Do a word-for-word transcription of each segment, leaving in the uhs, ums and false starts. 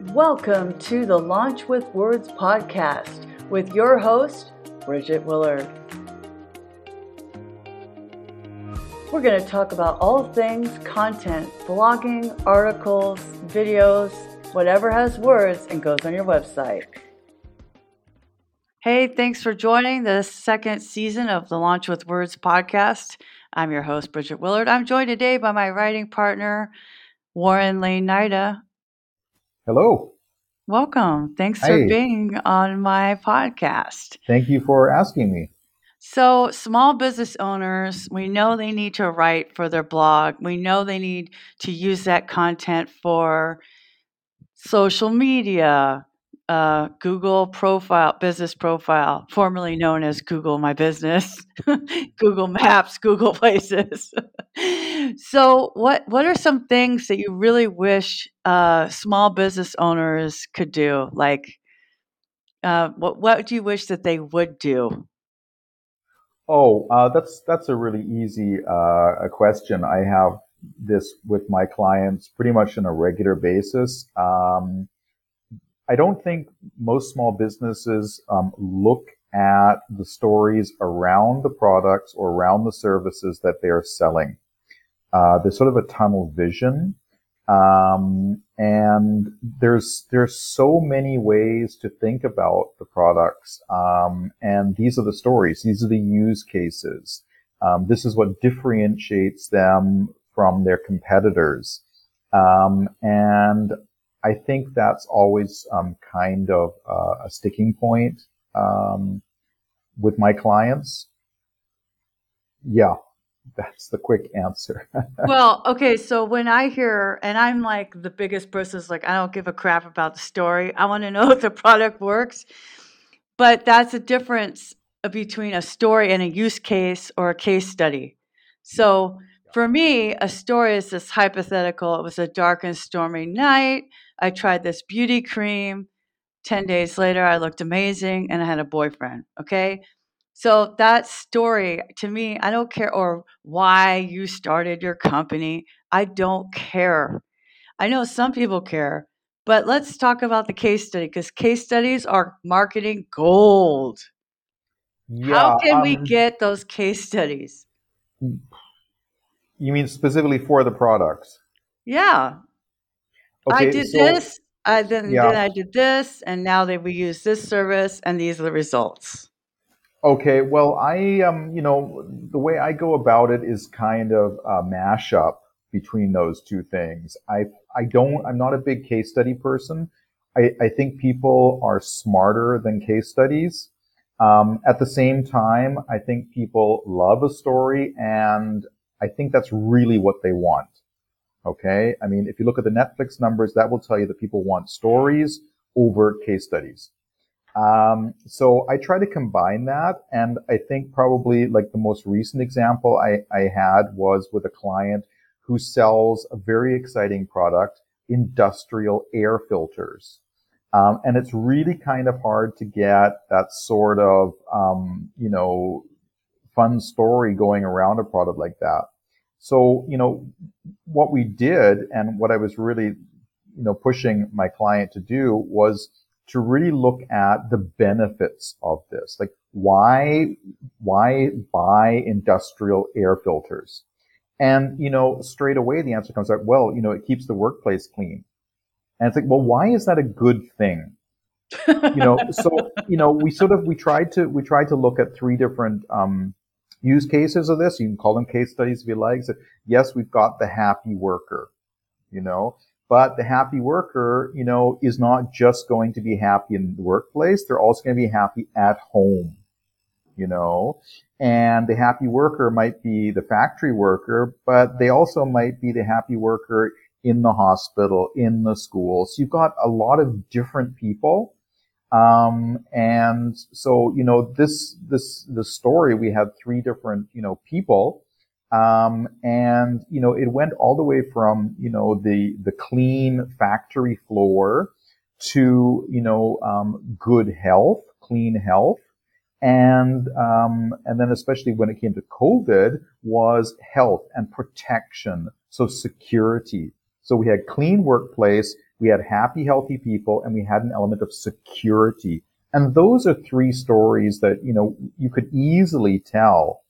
Welcome to the Launch with Words podcast with your host, Bridget Willard. We're going to talk about all things content, blogging, articles, videos, whatever has words and goes on your website. Hey, thanks for joining the second season of the Launch with Words podcast. I'm your host, Bridget Willard. I'm joined today by my writing partner, Warren Lane Nida. Hello. Welcome. Thanks Hi. for being on my podcast. Thank you for asking me. So, small business owners, we know they need to write for their blog. We know they need to use that content for social media, uh, Google profile, business profile, formerly known as Google My Business, Google Maps, Google Places. So, what what are some things that you really wish uh, small business owners could do? Like, uh, what what do you wish that they would do? Oh, uh, that's that's a really easy uh, a question. I have this with my clients pretty much on a regular basis. Um, I don't think most small businesses um, look at the stories around the products or around the services that they are selling. Uh, there's sort of a tunnel vision. Um, and there's, there's so many ways to think about the products. Um, and these are the stories. These are the use cases. Um, this is what differentiates them from their competitors. Um, and I think that's always, um, kind of, uh, a sticking point, um, with my clients. Yeah. That's the quick answer. Well, okay, so when I hear, and I'm like the biggest person is like, I don't give a crap about the story. I want to know if the product works. But that's a difference between a story and a use case or a case study. So for me, a story is this hypothetical. It was a dark and stormy night. I tried this beauty cream. ten days later, I looked amazing and I had a boyfriend. Okay. So that story to me, I don't care, or why you started your company. I don't care. I know some people care, but let's talk about the case study because case studies are marketing gold. How Yeah. can we Um, get those case studies? You mean specifically for the products? Yeah, I Okay, did so this, I then yeah. then I did this, and now they we use this service, and these are the results. Okay, well, I um, you know, the way I go about it is kind of a mashup between those two things. I I don't I'm not a big case study person. I, I think people are smarter than case studies. Um, at the same time, I think people love a story, and I think that's really what they want. Okay. I mean, if you look at the Netflix numbers, that will tell you that people want stories over case studies. Um, so I try to combine that. And I think probably like the most recent example I, I had was with a client who sells a very exciting product, industrial air filters. Um, and it's really kind of hard to get that sort of, um, you know, fun story going around a product like that. So, you know, what we did and what I was really, you know, pushing my client to do was to really look at the benefits of this. Like why, why buy industrial air filters? And, you know, straight away the answer comes out, well, you know, it keeps the workplace clean. And it's like, well, why is that a good thing? You know, so, you know, we sort of, we tried to, we tried to look at three different, um, use cases of this. You can call them case studies if you like. So yes, we've got the happy worker, you know, but the happy worker, you know, is not just going to be happy in the workplace. They're also going to be happy at home, you know, and the happy worker might be the factory worker, but they also might be the happy worker in the hospital, in the school. So you've got a lot of different people. Um, and so, you know, this, this, the story, we had three different, you know, people. Um, and, you know, it went all the way from, you know, the, the clean factory floor to, you know, um, good health, clean health. And, um, and then especially when it came to COVID was health and protection. So security. So we had clean workplace we had happy, healthy people, and we had an element of security. And those are three stories that, you know, you could easily tell.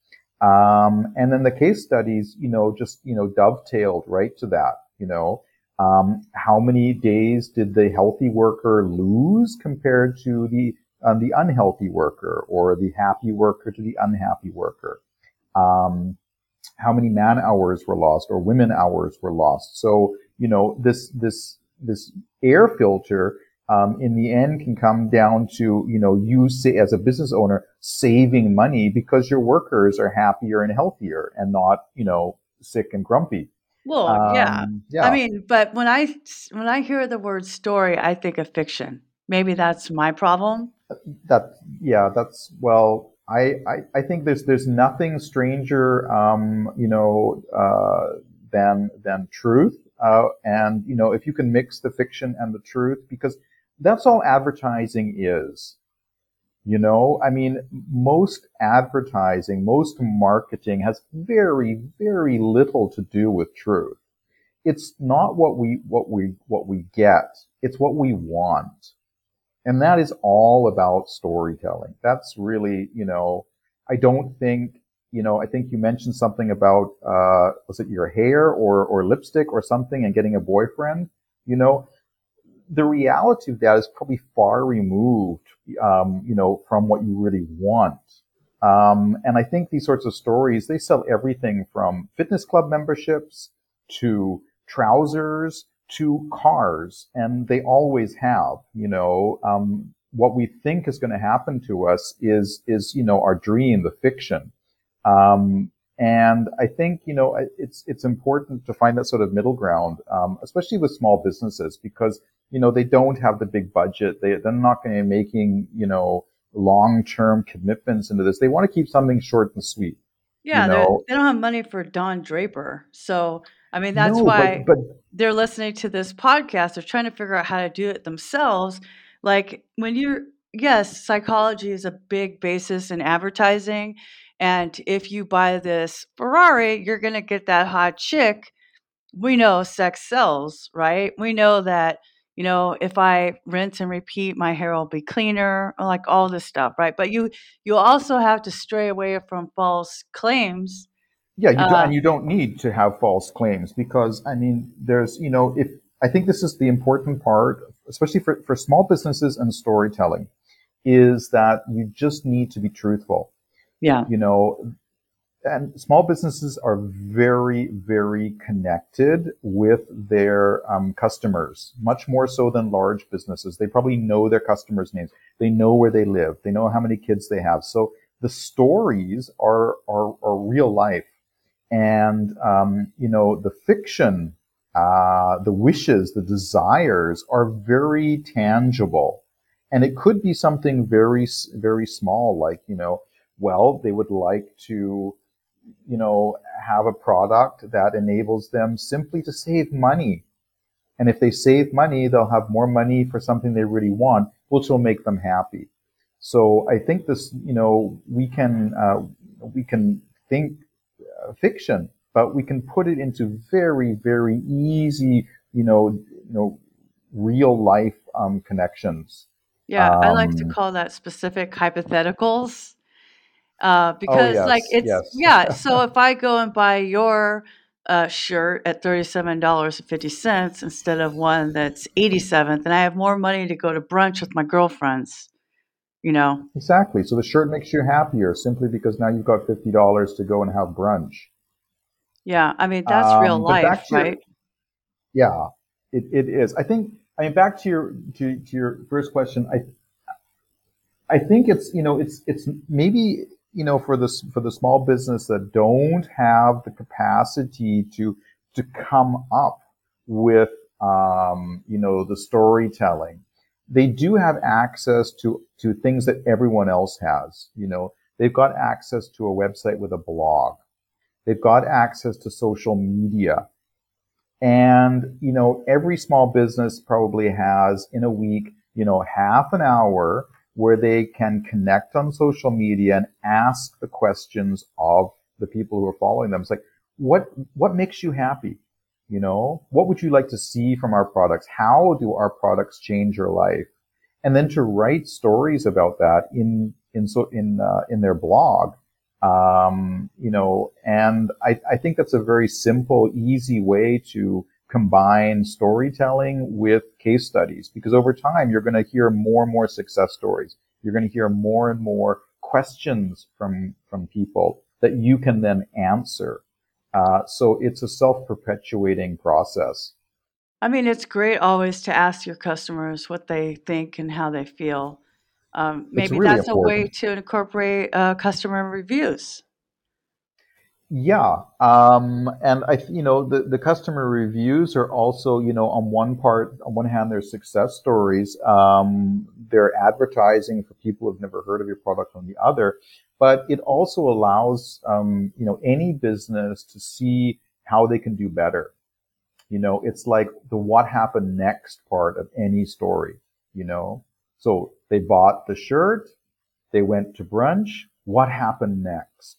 Um, and then the case studies, you know, just, you know, dovetailed right to that, you know. Um, how many days did the healthy worker lose compared to the um, the unhealthy worker, or the happy worker to the unhappy worker? Um, how many man hours were lost, or women hours were lost? So, you know, this this this air filter um, in the end can come down to, you know, you say as a business owner saving money because your workers are happier and healthier and not, you know, sick and grumpy. Well, yeah. Um, I yeah. mean, but when I when I hear the word story, I think of fiction. Maybe that's my problem. That, yeah, that's, well, I, I, I think there's, there's nothing stranger, um, you know, uh, than, than truth. Uh, and, you know, if you can mix the fiction and the truth, because that's all advertising is. You know, I mean, most advertising, most marketing has very, very little to do with truth. It's not what we, what we, what we get. It's what we want. And that is all about storytelling. That's really, you know, I don't think, you know, I think you mentioned something about, uh, was it your hair or, or lipstick or something and getting a boyfriend? You know, the reality of that is probably far removed, um, you know, from what you really want. Um, and I think these sorts of stories, they sell everything from fitness club memberships to trousers to cars, and they always have, you know, um, what we think is going to happen to us is, is, you know, our dream, the fiction. Um, and I think, you know, it's, it's important to find that sort of middle ground, um, especially with small businesses, because, you know, they don't have the big budget. They, they're not going to be making, you know, long-term commitments into this. They want to keep something short and sweet, you Yeah, they know. they don't have money for Don Draper. So, I mean, that's No, but, why but they're listening to this podcast. They're trying to figure out how to do it themselves. Like when you're, yes, psychology is a big basis in advertising. And if you buy this Ferrari, you're going to get that hot chick. We know sex sells, right? We know that, you know, if I rinse and repeat, my hair will be cleaner, like all this stuff, right? But you you also have to stray away from false claims. yeah, you do, Uh, and you don't need to have false claims, because I mean, there's, you know, if I think this is the important part, especially for, for small businesses and storytelling, is that you just need to be truthful. yeah, You know, and small businesses are very, very connected with their um, customers, much more so than large businesses. They probably know their customers' names. They know where they live. They know how many kids they have. So the stories are are, are real life, and um, you know, the fiction, uh, the wishes, the desires are very tangible, and it could be something very, very small, like, you know, well, they would like to, you know, have a product that enables them simply to save money. And if they save money, they'll have more money for something they really want, which will make them happy. So I think this, you know, we can, uh, we can think uh, fiction, but we can put it into very, very easy, you know, you know, real life, um, connections. yeah. I like to Um, call that specific hypotheticals. Uh, oh because like yes, it's yes. yeah, so if I go and buy your uh, shirt at thirty-seven dollars and fifty cents instead of one that's eighty-seven, then I have more money to go to brunch with my girlfriends, you know? Exactly. So the shirt makes you happier simply because now you've got fifty dollars to go and have brunch. Yeah, I mean, that's real Um, but life, back to your, right? yeah, it, it is. I think, I mean, back to your, to, to your first question, I, I think it's, you know, it's, it's maybe, you know, for this, for the small business that don't have the capacity to, to come up with, um, you know, the storytelling. They do have access to, to things that everyone else has. You know, they've got access to a website with a blog. They've got access to social media. And, you know, every small business probably has in a week, you know, half an hour where they can connect on social media and ask the questions of the people who are following them. It's like, what, what makes you happy? You know, what would you like to see from our products? How do our products change your life? And then to write stories about that in in so in uh, in their blog, um, you know, and I, I think that's a very simple, easy way to combine storytelling with case studies, because over time you're going to hear more and more success stories. You're going to hear more and more questions from from people that you can then answer. Uh, so it's a self-perpetuating process. I mean, it's great always to ask your customers what they think and how they feel. Um, It's maybe really that's a way important. to incorporate uh, customer reviews. Yeah. Um, and I, th- you know, the, the customer reviews are also, you know, on one part, on one hand, they're success stories. Um, they're advertising for people who've never heard of your product on the other, but it also allows, um, you know, any business to see how they can do better. You know, it's like the what happened next part of any story, you know? So they bought the shirt, they went to brunch, what happened next?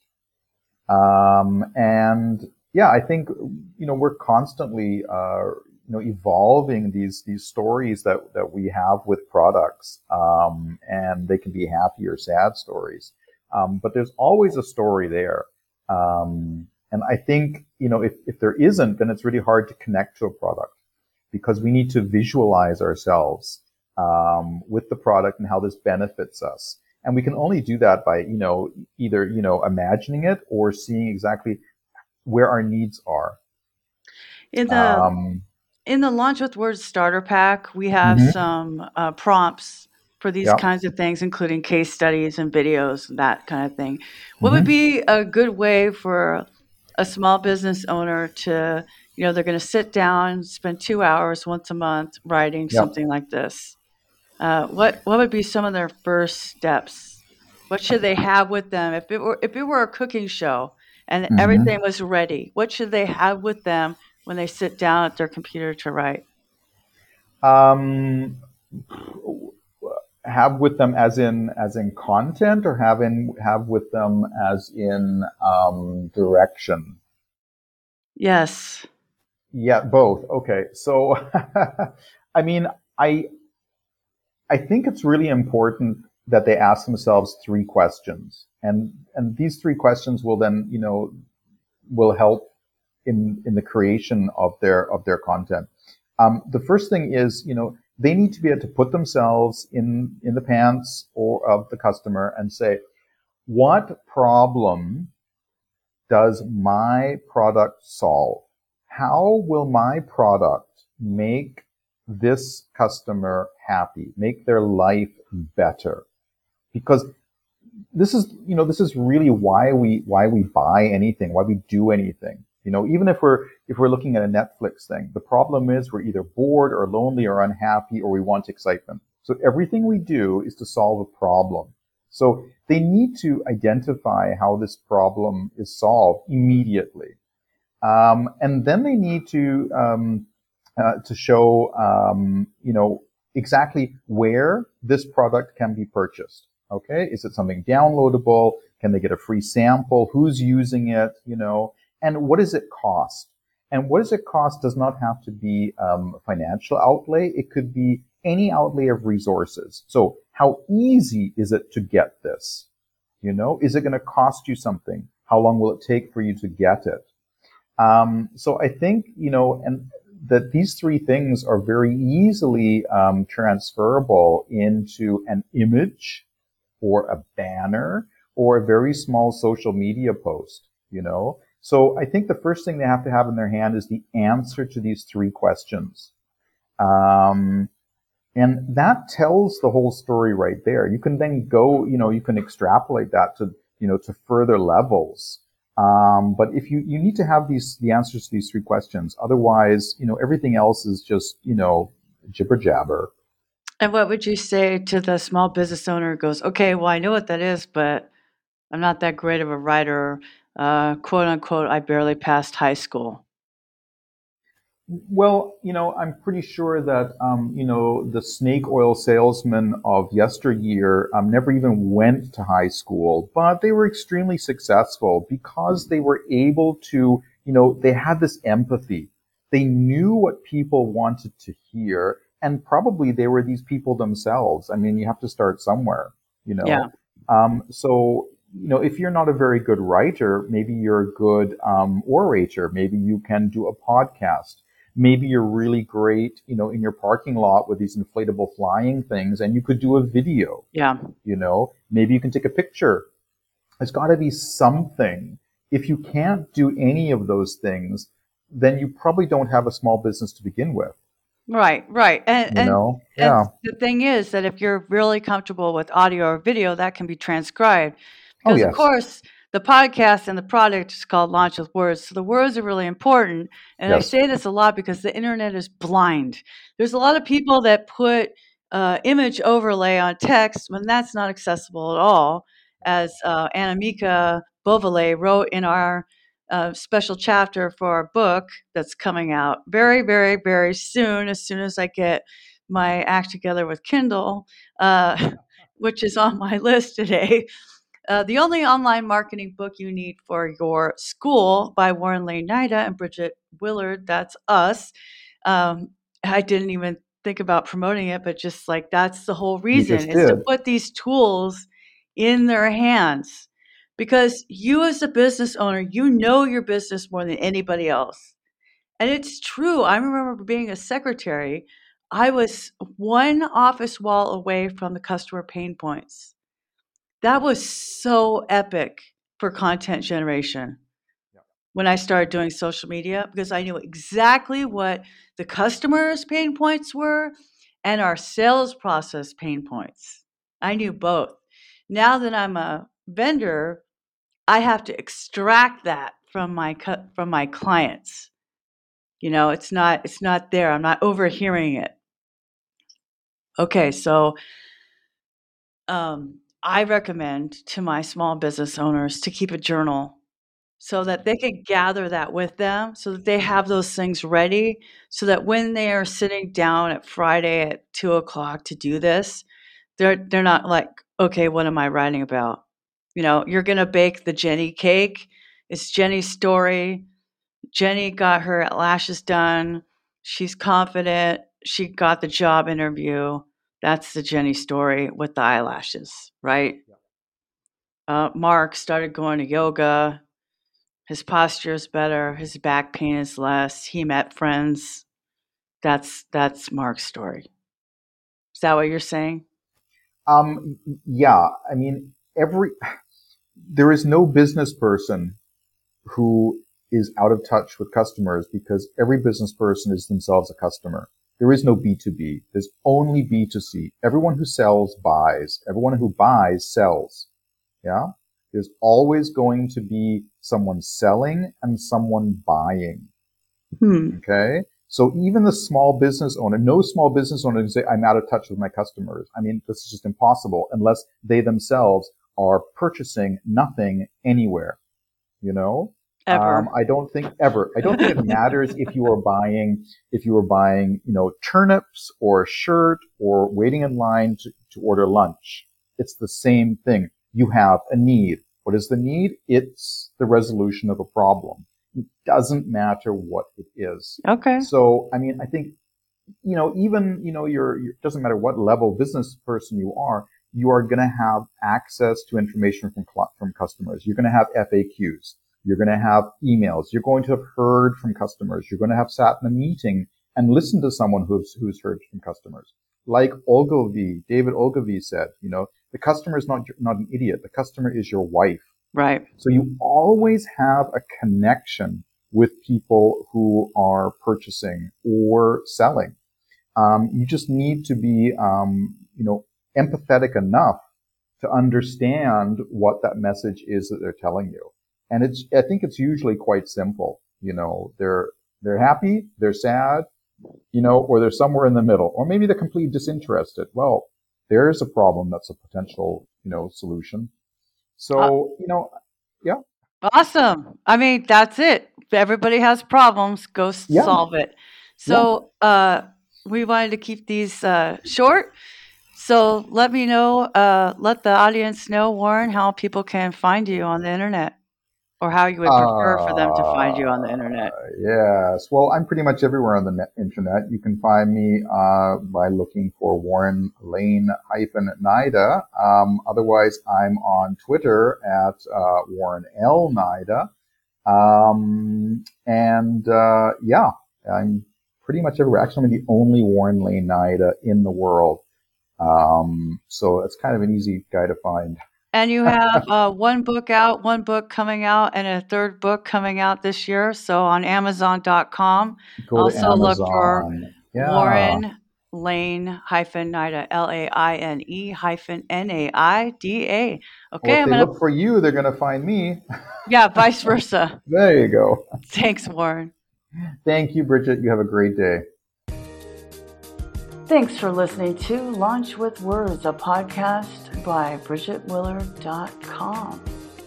Um, and yeah, I think, you know, we're constantly, uh, you know, evolving these, these stories that, that we have with products. Um, and they can be happy or sad stories. Um, but there's always a story there. Um, and I think, you know, if, if there isn't, then it's really hard to connect to a product because we need to visualize ourselves, um, with the product and how this benefits us. And we can only do that by, you know, either, you know, imagining it or seeing exactly where our needs are. In the Um, in the Launch with Words starter pack, we have mhm. some uh, prompts for these Yeah. kinds of things, including case studies and videos, and that kind of thing. What would hmm be a good way for a small business owner to, you know, they're going to sit down, spend two hours once a month writing Yeah. something like this? Uh, what what would be some of their first steps? What should they have with them if it were if it were a cooking show and everything hmm was ready? What should they have with them when they sit down at their computer to write? Um, have with them as in as in content, or have in have with them as in um, direction. Yes. Yeah, both. Okay. So, I mean, I I think it's really important that they ask themselves three questions, and and these three questions will then, you know, will help in in the creation of their of their content. Um, the first thing is, you know, they need to be able to put themselves in in the pants or of the customer and say, what problem does my product solve? How will my product make this customer happy, make their life better? Because this is, you know, this is really why we, why we buy anything, why we do anything. You know, even if we're, if we're looking at a Netflix thing, the problem is we're either bored or lonely or unhappy or we want excitement. So everything we do is to solve a problem. So they need to identify how this problem is solved immediately. Um, and then they need to, um, uh, to show, um, you know, exactly where this product can be purchased. Okay. Is it something downloadable? Can they get a free sample? Who's using it? You know, and what does it cost? And what does it cost does not have to be, um, a financial outlay. It could be any outlay of resources. So how easy is it to get this? You know, is it going to cost you something? How long will it take for you to get it? Um, so I think, you know, and that these three things are very easily um, transferable into an image or a banner or a very small social media post, you know. So I think the first thing they have to have in their hand is the answer to these three questions. Um, and that tells the whole story right there. You can then go, you know, you can extrapolate that to, you know, to further levels. Um, but if you, you need to have these, the answers to these three questions. Otherwise, you know, everything else is just, you know, jibber jabber. And what would you say to the small business owner who goes, okay, well, I know what that is, but I'm not that great of a writer, uh, quote unquote, I barely passed high school. Well, you know, I'm pretty sure that, um, you know, the snake oil salesmen of yesteryear um, never even went to high school, but they were extremely successful because they were able to, you know, they had this empathy. They knew what people wanted to hear, and probably they were these people themselves. I mean, you have to start somewhere, you Yeah. know. Um, so, you know, if you're not a very good writer, maybe you're a good um, orator. Maybe you can do a podcast. Maybe you're really great, you know, in your parking lot with these inflatable flying things, and you could do a video. Yeah. You know, maybe you can take a picture. There's got to be something. If you can't do any of those things, then you probably don't have a small business to begin with. Right, right. And You and know? and Yeah. the thing is that if you're really comfortable with audio or video, that can be transcribed. Oh, Because of yes. course, the podcast and the product is called Launch with Words. So the words are really important. And I Yes. say this a lot because the internet is blind. There's a lot of people that put uh, image overlay on text when that's not accessible at all. As uh, Annemieka Beauvalet wrote in our uh, special chapter for our book that's coming out very, very, very soon, as soon as I get my act together with Kindle, uh, which is on my list today. Uh, the only online marketing book you need for your school by Warren Lane Nida and Bridget Willard. That's us. Um, I didn't even think about promoting it, but just like that's the whole You reason just is to did. put these tools in their hands because you as a business owner, you know your business more than anybody else. And it's true. I remember being a secretary. I was one office wall away from the customer pain points. That was so epic for content generation when I started doing social media because I knew exactly what the customers' pain points were and our sales process pain points. I knew both. Now that I'm a vendor, I have to extract that from my cu- from my clients. You know, it's not it's not there. I'm not overhearing it. Okay, so um, I recommend to my small business owners to keep a journal so that they can gather that with them, so that they have those things ready, so that when they are sitting down at Friday at two o'clock to do this, they're they're not like, okay, what am I writing about? You know, you're gonna bake the Jenny cake. It's Jenny's story. Jenny got her lashes done. She's confident. She got the job interview. That's the Jenny story with the eyelashes, right? Uh, Mark started going to yoga. His posture is better. His back pain is less. He met friends. That's that's Mark's story. Is that what you're saying? Um, yeah. I mean, every, there is no business person who is out of touch with customers because every business person is themselves a customer. There is no B two B. There's only B two C. Everyone who sells buys. Everyone who buys sells. Yeah. There's always going to be someone selling and someone buying. Hmm. Okay. So even the small business owner, no small business owner can say, I'm out of touch with my customers. I mean, this is just impossible unless they themselves are purchasing nothing anywhere. You know, um, Ever. I don't think ever. I don't think it matters if you are buying, if you are buying, you know, turnips or a shirt or waiting in line to, to order lunch. It's the same thing. You have a need. What is the need? It's the resolution of a problem. It doesn't matter what it is. Okay. So, I mean, I think, you know, even, you know, you're, it doesn't matter what level business person you are, you are going to have access to information from, from customers. You're going to have F A Qs. You're going to have emails. You're going to have heard from customers. You're going to have sat in a meeting and listened to someone who's, who's heard from customers. Like Ogilvy, David Ogilvy said, you know, the customer is not, not an idiot. The customer is your wife. Right. So you always have a connection with people who are purchasing or selling. Um, you just need to be, um, you know, empathetic enough to understand what that message is that they're telling you. And it's, I think it's usually quite simple. You know, they're, they're happy, they're sad, you know, or they're somewhere in the middle, or maybe they're completely disinterested. Well, there's a problem that's a potential, you know, solution. So, Uh, you know, yeah. awesome. I mean, that's it. If everybody has problems, go s- Yeah. solve it. Yeah. So uh, we wanted to keep these uh, short. So let me know, uh, let the audience know, Warren, how people can find you on the internet. or how you would prefer for them to find you on the internet. Uh, yes. Well, I'm pretty much everywhere on the net internet. You can find me uh, by looking for Warren Lane hyphen Nida. Um, otherwise, I'm on Twitter at uh, Warren L. Nida. Um, and uh, yeah, I'm pretty much everywhere. Actually, I'm the only Warren Lane Nida in the world. Um, so it's kind of an easy guy to find. And you have uh, one book out, one book coming out, and a third book coming out this year. So on Amazon dot com, Go also to Amazon. look for yeah. Warren Lane hyphen Nida, L A I N E hyphen N A I D A. Okay, well, if I'm they gonna look for you, they're gonna find me. Yeah, vice versa. There you go. Thanks, Warren. Thank you, Bridget. You have a great day. Thanks for listening to Launch with Words, a podcast by Bridget Willard dot com.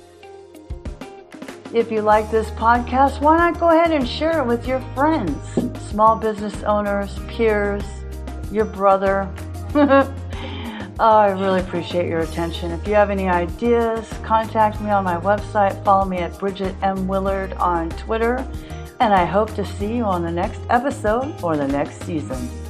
If you like this podcast, why not go ahead and share it with your friends, small business owners, peers, your brother. Oh, I really appreciate your attention. If you have any ideas, contact me on my website. Follow me at Bridget M. Willard on Twitter. And I hope to see you on the next episode or the next season.